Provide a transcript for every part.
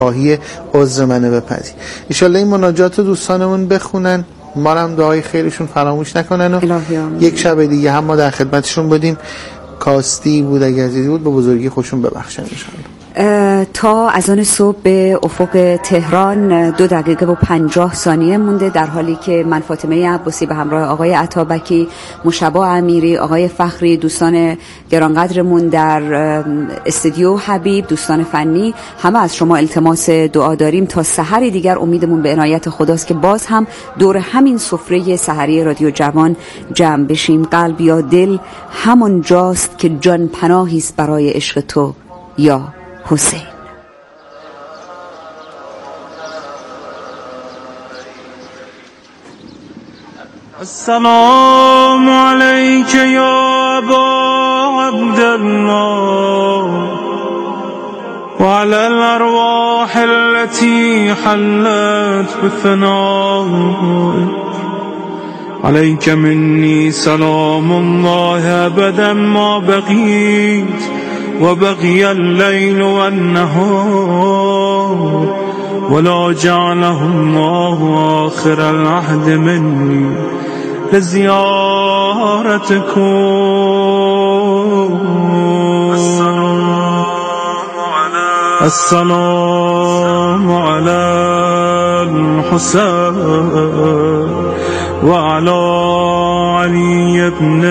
خواهی عذر منو بپذیر. انشالله این مناجات رو دوستانمون بخونن، ما هم دعای خیرشون فراموش نکنن و یک شب دیگه هم ما در خدمتشون بودیم. کاستی بود اگر چیزی بود به بزرگی خوشون ببخشن انشالله. تا اذان صبح به افق تهران 2 دقیقه و 50 ثانیه مونده، در حالی که من فاطمه عباسی به همراه آقای عطابکی، مشتبه امیری، آقای فخری، دوستان گرانقدرمون در استودیو حبیب، دوستان فنی، همه از شما التماس دعا داریم تا سحری دیگر. امیدمون به عنایت خداست که باز هم دور همین سفره سحری رادیو جوان جمع بشیم. قلب یا دل همون جاست که جان پناهی است برای عشق تو یا حسین. السلام علیک یا ابا عبدالله وعلى الارواح التي حلت بفنائك عليك مني سلام الله ابدا ما بقيت وبقي الليل والنهار ولا جعله الله آخر العهد مني لزيارتكم. السلام على الحسين وعلى علي بن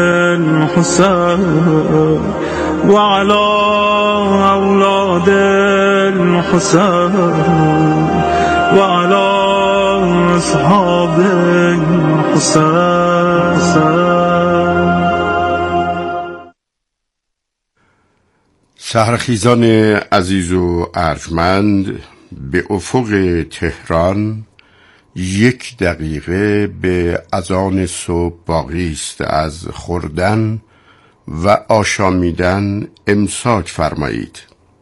الحسين وعلى أولاد الحسين وعلى أصحاب الحسين. سحرخیزان عزیز و ارجمند، به افق تهران 1 دقیقه به اذان صبح باقی است. از خوردن و آشامیدن امساک فرمایید.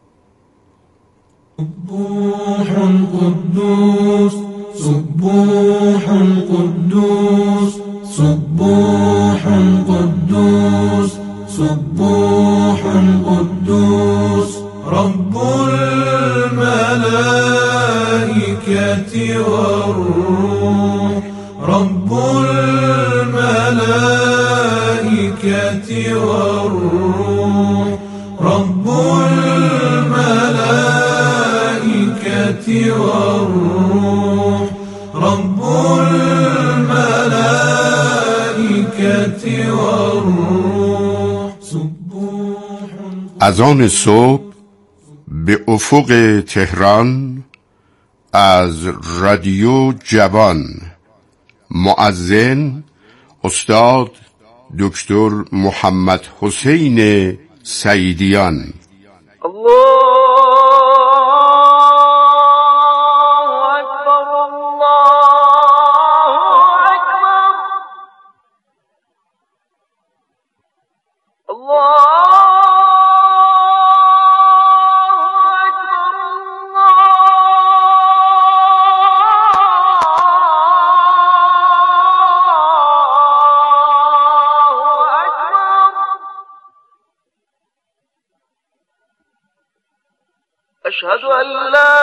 سبوح قدوس سبوح قدوس سبوح قدوس سبوح قدوس رب الملائكة والروح رب الملائكة والروح رب الملائكة والروح رب الملائكة والروح. اذان صبح به افق تهران از رادیو جوان. مؤذن استاد دکتر محمد حسین سعیدیان. أشهد أن لا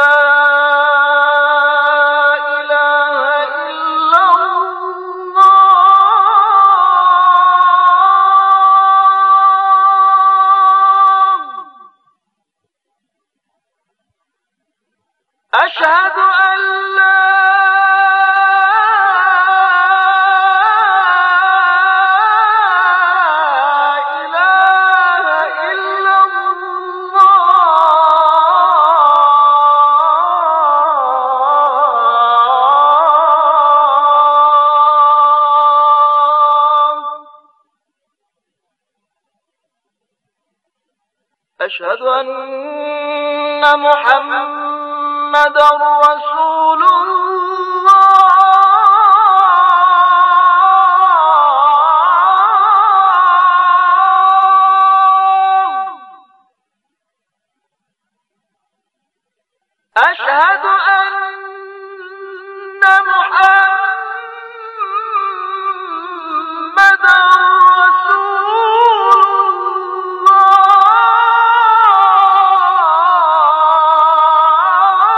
إله إلا الله أشهد أن لا أشهد أن محمد رسول الله أشهد أن محمد رسول الله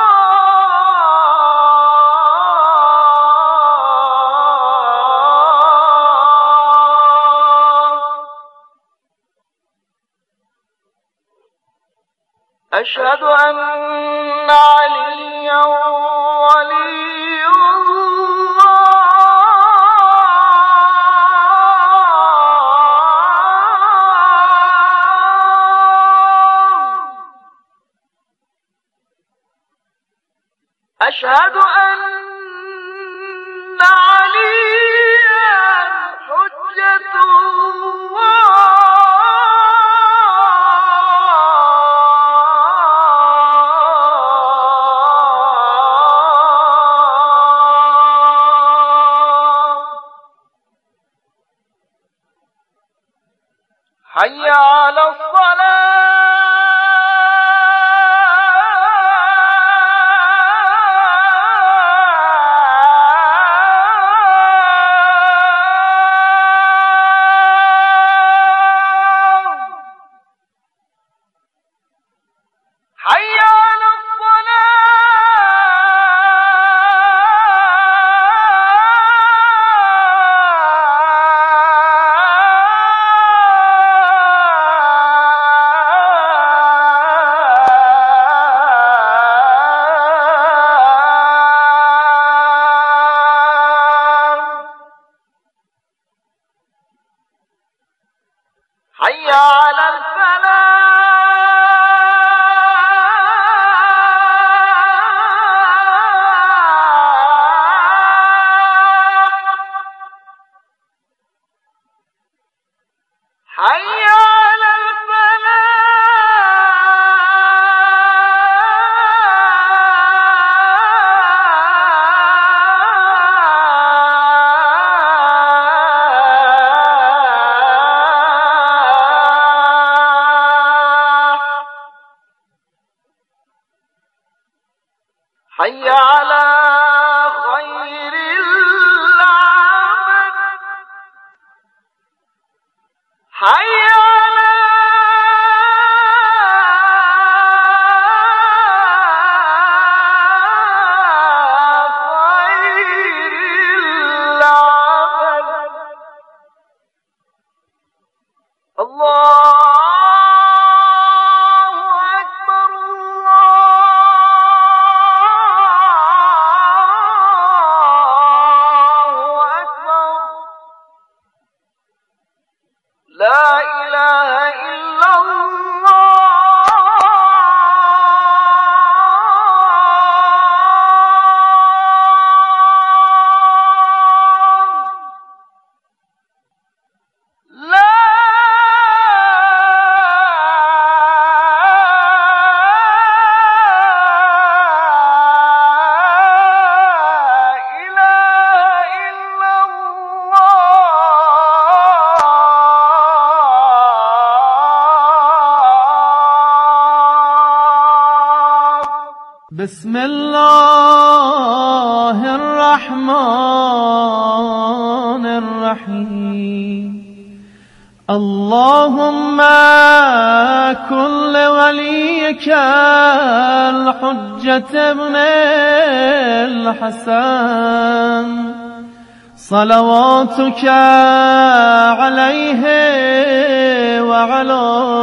أشهد أن عليا ولي الله أشهد أن عليا حجة الله حي على الصلاة حي على حي على الفلاح حي على حي على خير العمل حي على خير العمل الله لا إله إلا الله لا بسم الله الرحمن الرحيم اللهم كن لوليك الحجة ابن الحسن صلواتك عليه وعلى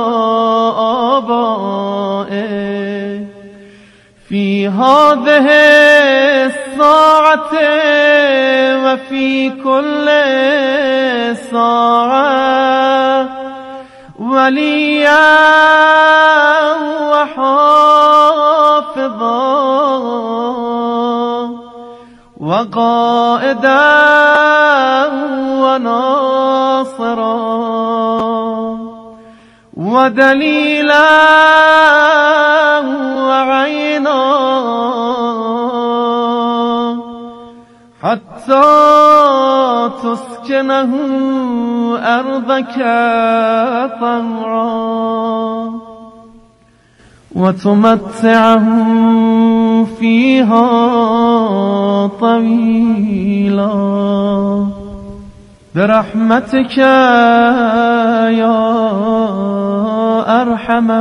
آبائه في هذه الساعة وفي كل ساعة وليا وحافظا وقائدا وناصرا ودليلا وعينا حتى تسكنه أرضك طوعا وتمتعه فيها طويلا برحمتك يا أرحم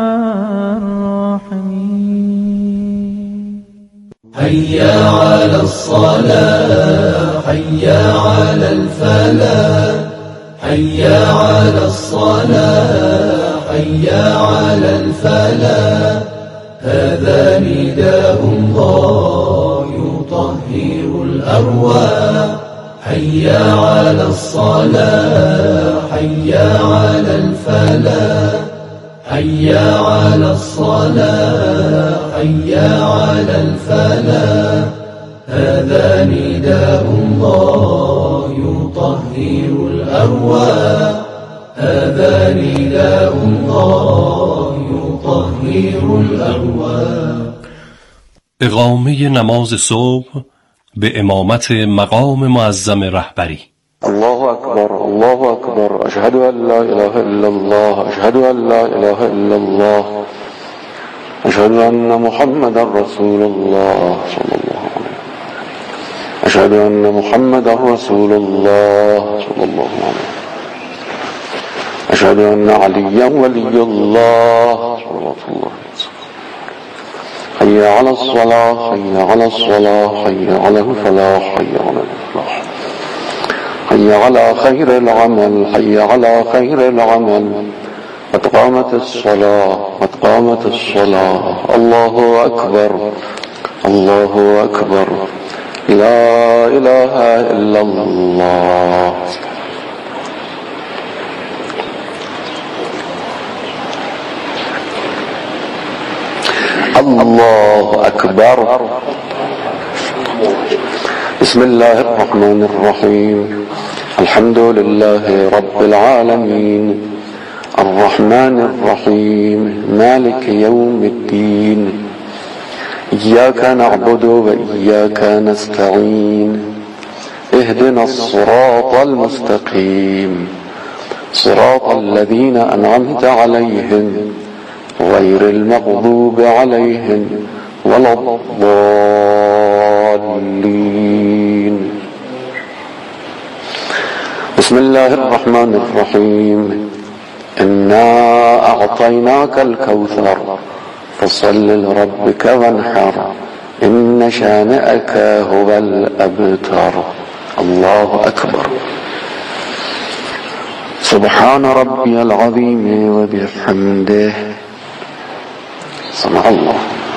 الراحمين. هيا على الصلاة هيا على الفلاح هيا على الصلاة هيا على الفلاح هذا نداء الله يطهر الأرواح حي على الصلاة حي على الفلاح حي على الصلاة حي على الفلاح هذا نداء الله يطهر الأرواح هذا نداء الله يطهر الأرواح. اقامه نماز صبح به امامت مقام معظم رهبری. الله أكبر الله أكبر أشهد أن لا إله إلا الله أشهد أن لا إله إلا الله أشهد أن محمد رسول الله صلى الله عليه وسلم أشهد أن محمد رسول الله صلى الله عليه وسلم أشهد أن عليا ولي الله صلى الله عليه وسلم حي على الصلاة حي على الصلاة حي على الفلاح حي على الفلاح حي على خير العمل حي على خير العمل قد قامت الصلاة قد قامت الصلاة الله أكبر الله أكبر لا إله إلا الله. الله أكبر. بسم الله الرحمن الرحيم الحمد لله رب العالمين الرحمن الرحيم مالك يوم الدين إياك نعبد وإياك نستعين اهدنا الصراط المستقيم صراط الذين أنعمت عليهم غير المغضوب عليهم ولا الضالين. بسم الله الرحمن الرحيم إنا أعطيناك الكوثر فصل لربك وانحر إن شانئك هو الأبتر. الله أكبر. سبحان ربي العظيم وبحمده سمع الله.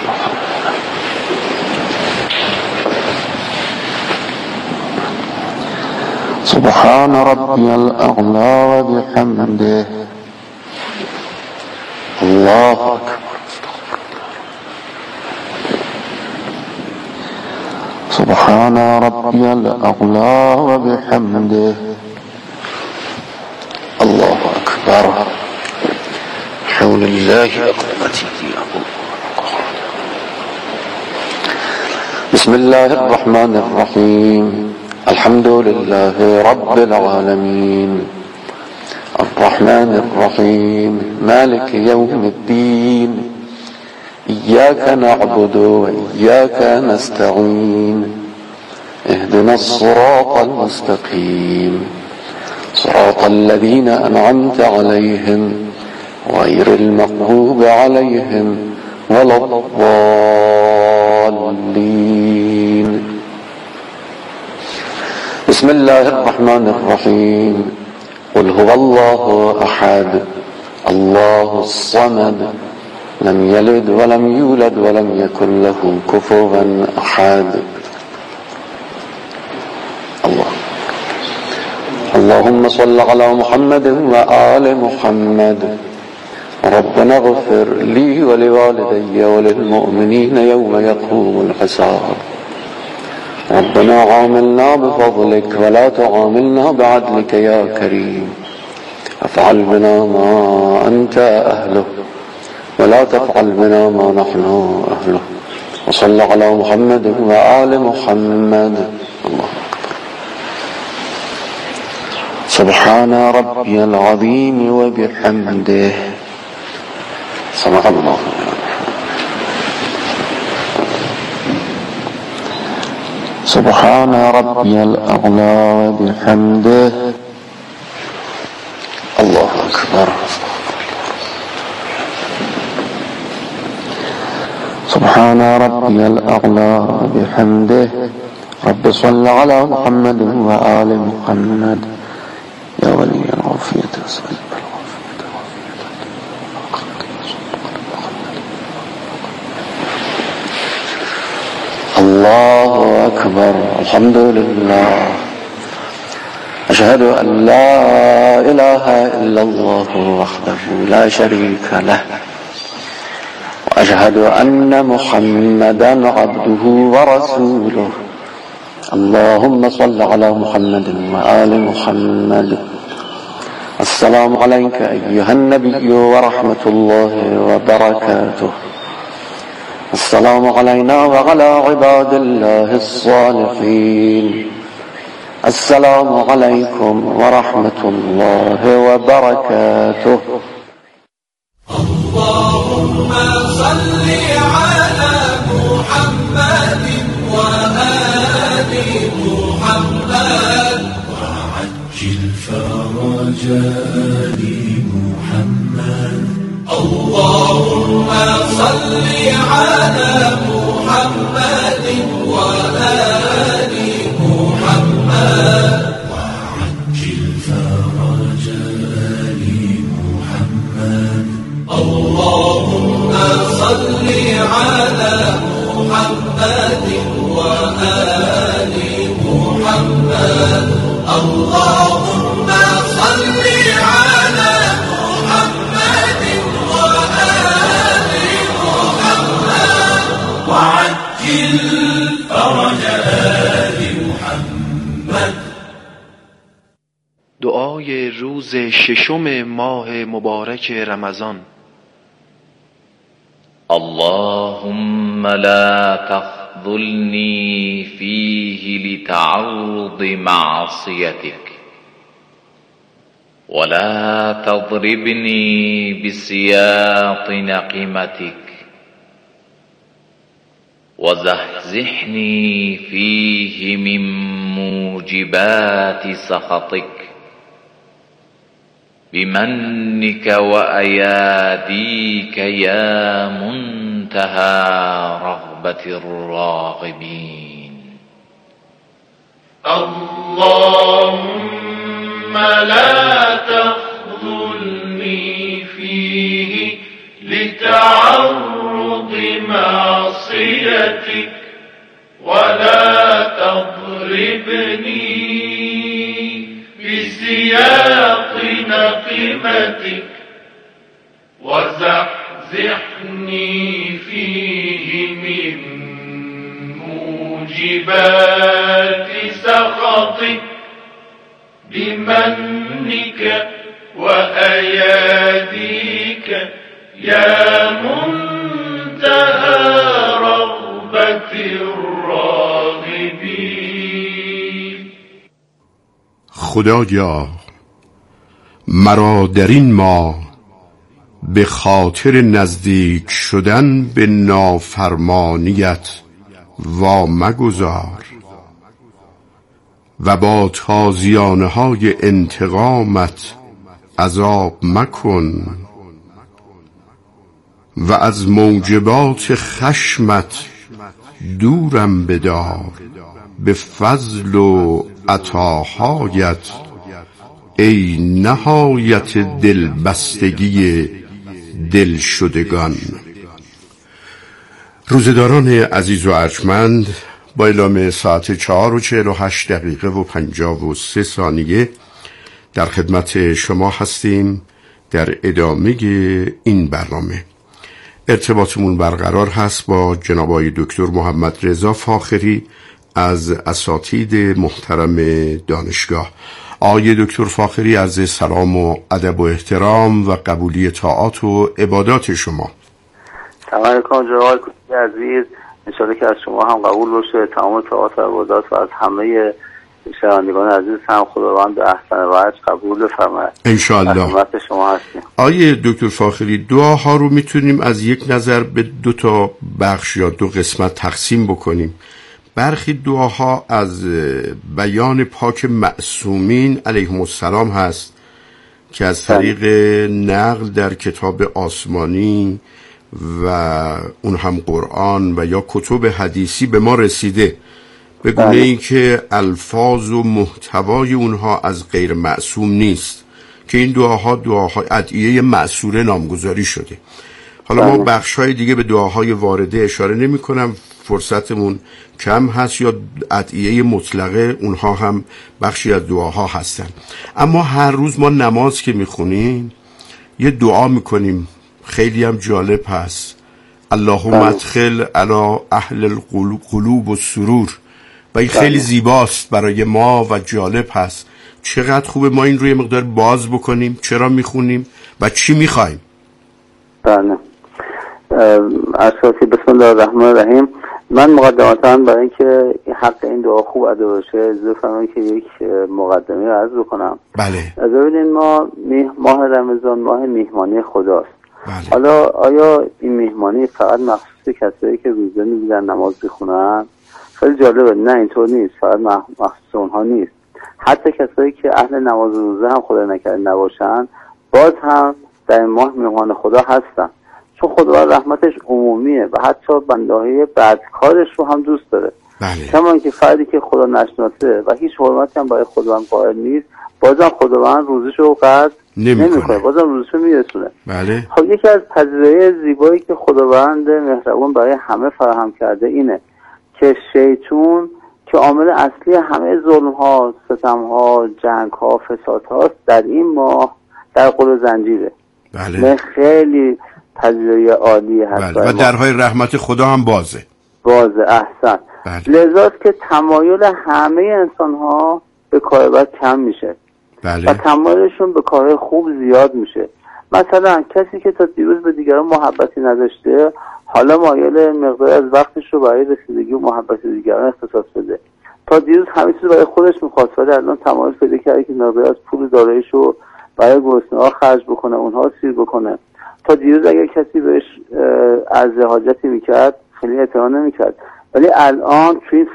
سبحان ربي الأعلى وبحمده الله أكبر. سبحان ربي الأعلى وبحمده الله أكبر. حول الله أقواتي. بسم الله الرحمن الرحيم الحمد لله رب العالمين الرحمن الرحيم مالك يوم الدين إياك نعبد وإياك نستعين اهدنا الصراط المستقيم صراط الذين أنعمت عليهم غير المغضوب عليهم ولا الضالين. بسم الله الرحمن الرحيم قل هو الله أحد الله الصمد لم يلد ولم يولد ولم يكن له كفوا أحد. اللهم صل على محمد وآل محمد. ربنا اغفر لي ولوالدي وللمؤمنين يوم يقوم الحساب. ربنا عاملنا بفضلك ولا تعاملنا بعدلك يا كريم. افعل بنا ما أنت أهله ولا تفعل بنا ما نحن أهله. وصل على محمد وآل محمد. الله أكبر. سبحان ربي العظيم وبحمده سمع الله. سبحان ربي الأعلى وبحمده الله أكبر. سبحان ربي الأعلى وبحمده. رب صل على محمد وآل محمد. يا ولي العافية أسألك العافية الله أكبر الحمد لله أشهد أن لا إله إلا الله وحده لا شريك له وأشهد أن محمدا عبده ورسوله اللهم صل على محمد وآل محمد السلام عليك أيها النبي ورحمة الله وبركاته السلام علينا وعلى عباد الله الصالحين السلام عليكم ورحمة الله وبركاته اللهم صل على محمد وآل محمد وعجل فرج آل محمد اللهم صل على محمد وآل محمد وعجل فرج آل محمد اللهم صل على محمد وآل محمد اللهم صل على محمد وآل محمد وعجل فرج آل محمد. دعای روز ششم ماه مبارک رمضان. اللهم لا تخذلني فيه لتعرض معصيتك ولا تضربني بسياط نقمتك وزحزحني فيه من موجبات سخطك بمنك وأياديك يا منتهى رغبة الراغبين. اللهم لا تخذلني فيه لتعرض معصيتك ولا تضربني بسياق نقمتك وزحزحني فيه من موجبات سخطك بمنك وأياديك يا منتهى رغبة الراغبين. خدایا مرا در این ماه به خاطر نزدیک شدن به نافرمانیت وامگذار و با تازیانه های انتقامت عذاب مکن و از موجبات خشمت دورم بدار به فضل و عطاهایت ای نهایت دلبستگی دلشدگان. روزداران عزیز و ارجمند، با اعلام ساعت 4:48 و 53 ثانیه در خدمت شما هستیم در ادامه این برنامه. ارتباطمون برقرار هست با جناب آقای دکتر محمد رضا فاخری از اساتید محترم دانشگاه. آقای دکتر فاخری، عرض سلام و ادب و احترام و قبولی طاعات و عبادات شما. سلام علیکم جناب عزیز، انشاءالله که از شما هم قبول باشه تمام طاعات و عبادات و از همه شنوندگان عزیز هم خداوند به احسن وجه قبول بفرماید. انشاءالله. خدمت شما هستیم. آقای دکتر فاخری، دعاها رو میتونیم از یک نظر به 2 تا بخش یا 2 قسمت تقسیم بکنیم. برخی دعاها از بیان پاک معصومین علیهم السلام هست که از طریق نقل در کتاب آسمانی و اون هم قرآن و یا کتب حدیثی به ما رسیده، به گونه ای که الفاظ و محتوای اونها از غیر معصوم نیست، که این دعاها ادعیه معصوره نامگذاری شده. حالا ما بخش‌های دیگه به دعاهای وارده اشاره نمی‌کنم، فرصتمون کم هست، یا ادعیه مطلقه اونها هم بخشی از دعاها هستن. اما هر روز ما نماز که میخونیم یه دعا میکنیم خیلی هم جالب هست، اللهم ادخل علی اهل القلوب السرور، و این خیلی زیباست برای ما و جالب هست. چقدر خوبه ما این روی مقدار باز بکنیم، چرا میخونیم و چی میخوایم. بله، اساسی بسم الله الرحمن الرحیم. من مقدمتا برای اینکه حق این دعا خوب ادا بشه اجازه فرمایید که یک مقدمه رو عرض بکنم. بله. ببینید ما ماه رمضان ماه میهمانی خداست. بله. حالا آیا این میهمانی فقط مخصوص کسایی که روزه میگیرن نماز بخونن؟ خیلی جالبه. نه، اینطور نیست. فقط مخصوص اونها نیست. حتی کسایی که اهل نماز و روزه هم خدا نکرده نباشن باز هم در این ماه میهمان خدا هستن، چون خدا رحمتش عمومیه و حتی بنده‌های بدکارش رو هم دوست داره. بله. کما که فردی که خدا نشناسه و هیچ حرمتی هم برای خداوند قائل نیست بازم خداوند روزش رو قطع نمیکنه، بازم روزش رو میرسونه. بله. خب یکی از پذیرایی زیبایی که خداوند مهربان برای همه فراهم کرده اینه که شیطان که عامل اصلی همه ظلم ها، ستم ها، جنگ ها، فساد هاست در این ماه در قل زنجیره. بله. خیلی پذیرایی عالی هست. بله. و درهای رحمت خدا هم بازه. احسن. بله. لذاست که تمایل همه انسان ها به کار بد کم میشه. بله. و تمایلشون به کار خوب زیاد میشه. مثلا کسی که تا دیروز به دیگران محبتی نداشته حالا مایل مقدار از وقتش رو برای رسیدگی و محبت دیگران اختصاص بده. تا دیروز همه چیز برای خودش میخواست ولی الان تمایل پیدا کرده که مقدار از پول داراییش رو برای گرسنه‌ها خرج بکنه، اونها سیر بکنه. تا دیروز اگر کسی بهش عرض حاجتی میکرد خیلی احترام نمیکرد، ولی الان توی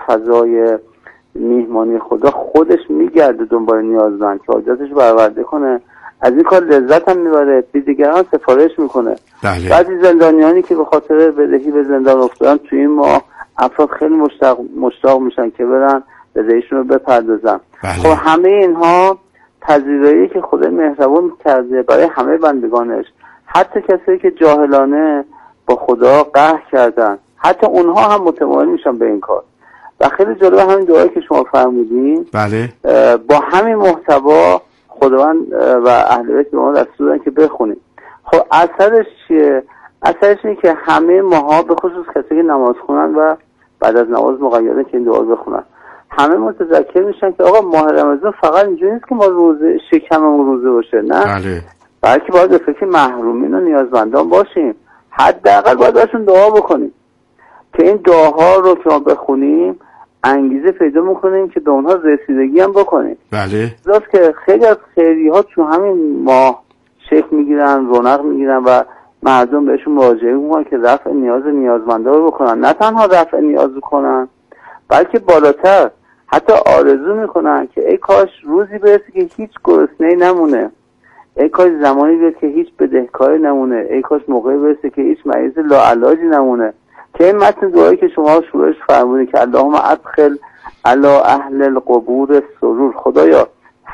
فضای میهمانی خدا خودش میگرده دنبال نیازمند که حاجتش برآورده کنه، از این کار لذت هم میبره، به دیگران سفارش میکنه. بله. بعضی زندانیانی که به خاطر بدهی به زندان افتادن توی این ماه افراد خیلی مشتاق میشن که برن بدهیشون رو بپردازن. بله. خب همه اینها پذیرایی که خدا مهربان کرده برای همه بندگانش، حتی کسایی که جاهلانه با خدا قهر کردن حتی اونها هم متمایل میشن به این کار. و خیلی جالب همین دعایی که شما فرمودین. بله. با همین محتوا خداوند و اهل بیت به ما دستور دادن که بخونیم. خب اثرش چیه؟ اثرش اینه که همه ماها به خصوص کسایی که نماز خونن و بعد از نماز مقیده که این دعا بخونن همه متذکر میشن که آقا ماه رمضان فقط اینجوری نیست که ما روزه شکممون روزه باشه، نه. بله. بلکه باید به فکر محرومین و نیازمندان باشیم، حداقل باید براشون دعا بکنیم که این دعاها رو که ما بخونیم انگیزه پیدا میکنیم که به اونها رسیدگی هم بکنیم. بله. راست که خیلی از خیری ها تو همین ماه شکل میگیرن، رونق میگیرن و مردم بهشون مراجعه میکنن که رفع نیازمندا رو بکنن، نه تنها رفع نیاز کنن بلکه بالاتر حتی آرزو میکنن که ای کاش روزی برسه که هیچ گرسنه‌ای نمونه، ای کاش زمانی بیاد که هیچ بدهکاری نمونه، ای کاش موقعی برسه که هیچ مریض لاعلاجی نمونه. که این متن دعایی که شما شروعش فرمودید که اللهم ادخل علی اهل القبور سرور، خدایا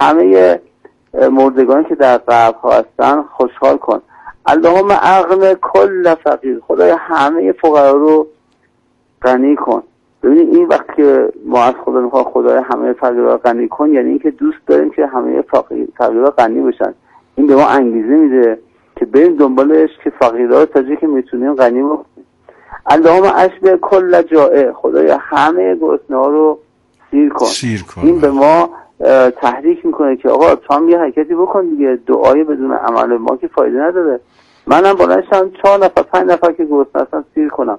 همه مردگانی که در قبرها هستن خوشحال کن. اللهم اغن کل فقیر، خدایا همه فقرا رو غنی کن. ببینید این وقت که ما از خدا میخوایم خدایا همه فقیرا رو غنی کن، یعنی اینکه دوست داریم که همه فقیرا غنی بشن. این به ما انگیزه میده که بریم دنبالش که فقیرا رو تا جایی که میتونیم غنی بکنیم. اللهم اشبع کل جائع، خدایا همه گرسنه‌ها رو سیر کن. این به ما تحریک میکنه که آقا تو هم یه حرکتی بکن دیگه، دعای بدون عمل ما که فایده نداره. منم بلندشم 4 نفر 5 نفر که گرسنه هستن سیر کنم.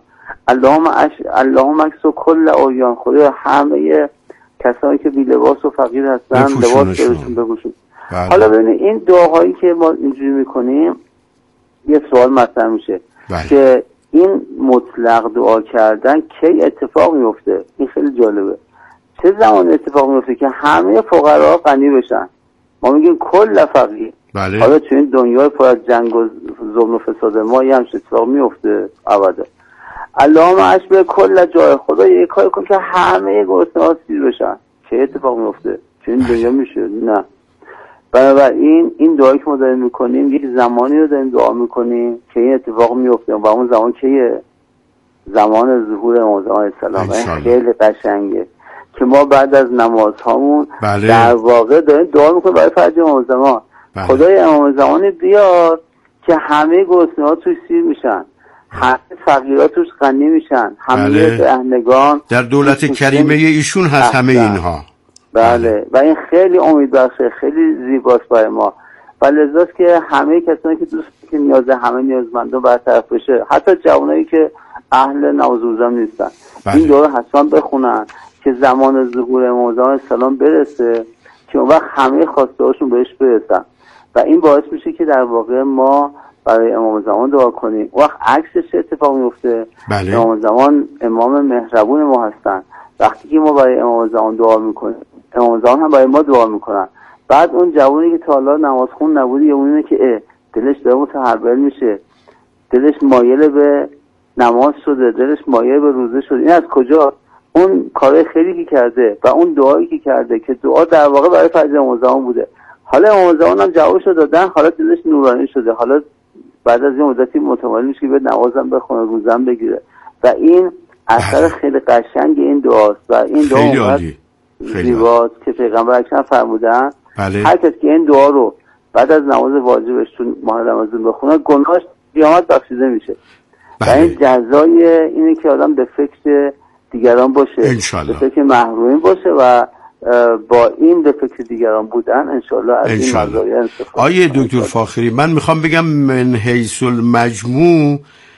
اللهم اکسو کل اوریان، خدایا همه کسانی که بی لباس و فقیر هستن لباس بهشون بپوشون. حالا ببینید این دعاهایی که ما اینجوری میکنیم یه سوال مطرح میشه که این مطلق دعا کردن کی اتفاق میفته؟ این خیلی جالبه. چه زمان اتفاق میفته که همه فقرا غنی بشن؟ ما میگیم کل فقیر. بله. حالا تو این دنیای پر از جنگ و ظلم و فساد ما یه همچین اتفاق میفته ابدا. اللهم اشبع کل جای، خدا یه کاری کن که همه گرسنه‌ها سیر بشن. چه اتفاق میفته؟ تو این دنیا میشه؟ نه. بنابراین این دعایی که ما داریم میکنیم یک زمانی رو داریم دعا میکنیم که این اتفاق میفته و اون زمان که زمان ظهور امام زمان السلام. خیلی قشنگه که ما بعد از نمازهامون در واقع داریم دعا میکنیم برای فرج امام زمان. خدای امام زمان بیار که همه گرسنه‌ها توش سیر میشن، همه فقیرها توش غنی میشن، همه برهنگان در دولت کریمه ایشون هست همه اینها. بله و این خیلی امیدبخشه، خیلی زیباست برای ما و لذاست که همه کسانی که دوست که نیاز همه نیازمندان برطرف بشه، حتی جوانایی که اهل نماز روزه نیستن این دعا رو حتما بخونن که زمان ظهور امام زمان السلام برسه که اون وقت همه خواسته هاشون بهش برسن و این باعث میشه که در واقع ما برای امام زمان دعا کنیم. وقت عکسش اتفاق میفته. امام زمان امام مهربون ما هستن. وقتی که ما برای امام زمان دعا میکنیم امام زمان هم برای ما دعا میکنن. بعد اون جوانی که تا حالا نماز خون نبوده یا اونه که دلش داره متحول میشه، دلش مایل به نماز شده، دلش مایل به روزه شده، این از کجا؟ اون کار خیلی که کرده و اون دعایی که کرده که دعا در واقع برای فرج امام زمان بوده. حالا امام زمان هم جوابش رو دادن، حالا دلش نورانی شده، حالا بعد از این مدتی متمایل میشه که به نمازم بخونه، روزم بگیره و این اثر خیلی قشنگ این دعاست و این دعا زیباست که پیغمبر اکرم فرمودن هر کسی که این دعا رو بعد از نماز واجبش تو ماه رمضان بخونه گناهش قیامت بخشیده میشه. و این جزای اینه که آدم به فکر دیگران باشه، به فکر محرومین باشه و با این به فکر دیگران بودن انشالله از این مزایا استفاده. آیه دکتر فاخری، من میخوام بگم من حیث المجموع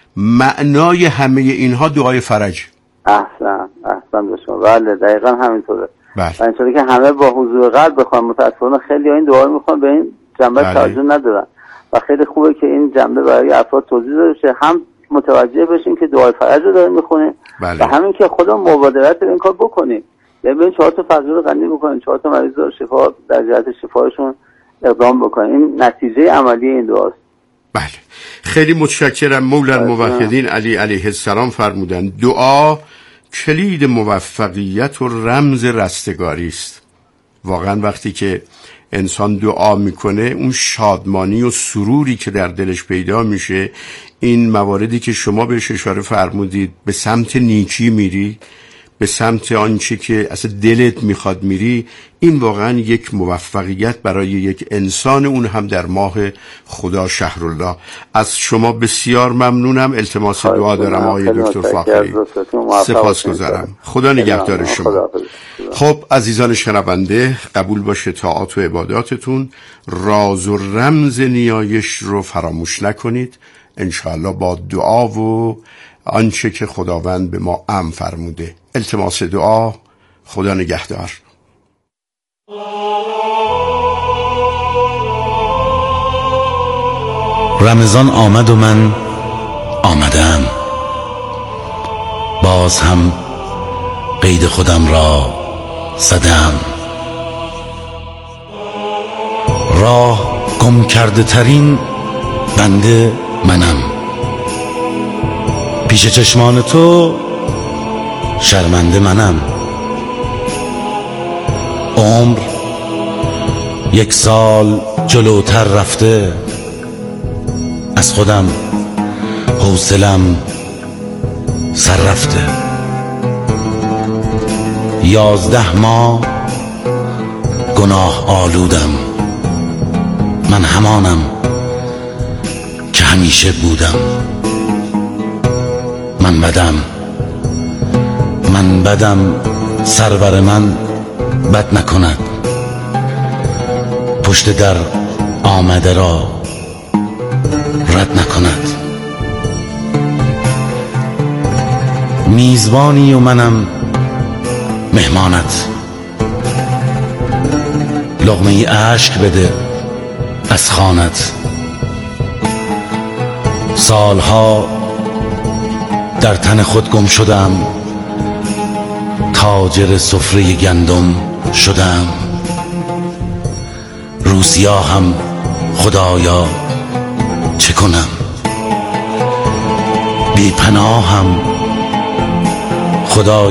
معنای همه اینها دعای فرج. احسن بشما. بله دقیقا همینطوره. و انشالله که همه با حضور قلب بخوان. متاسفانه خیلی این دعا رو میخوان به این جنبه توجه ندارن و خیلی خوبه که این جنبه برای افراد توضیح داده بشه، هم متوجه بشیم که دعای فرج رو داریم میخونیم و همین که خودمون مبادرت به این کار بکنیم، یعنی ببین 4 تا فقیر رو غنی بکنیم، 4 تا مریض رو شفا در جهت شفاشون اقدام بکنیم. این نتیجه عملی این دعاست. بله خیلی متشکرم. مولا موحدین علی علیه السلام فرمودن دعا کلید موفقیت و رمز رستگاری است. واقعا وقتی که انسان دعا میکنه اون شادمانی و سروری که در دلش پیدا میشه، این مواردی که شما بهش اشاره فرمودید، به سمت نیکی میری، به سمت آنچه که اصلا دلت میخواد میری، این واقعا یک موفقیت برای یک انسان، اون هم در ماه خدا شهرالله. از شما بسیار ممنونم. التماس دعا دارم آقای دکتر فاخری. سپاسگزارم. خدا نگهدار شما. خب عزیزان شنونده، قبول باشه طاعات و عباداتتون راز و رمز نیایش رو فراموش نکنید. انشاءالله با دعا و آنچه که خداوند به ما امر فرموده. التماس دعا. خدا نگهدار. رمضان آمد و من آمدم، باز هم قید خودم را زدم. راه گم کرده ترین بنده منم، پیش چشمان تو شرمنده منم. عمر 1 سال جلوتر رفته، از خودم حوصلم سر رفته. 11 ماه گناه آلودم، من همانم که همیشه بودم. من بدم سرور من بد نکند، پشت در آمده را رد نکند. میزبانی و منم مهمانت، لقمه اشک بده از خوانت. سالها در تن خود گم شدم، تاجر سفره گندم شدم. روسیا هم خدایا چه کنم، بی پناهم خدایا.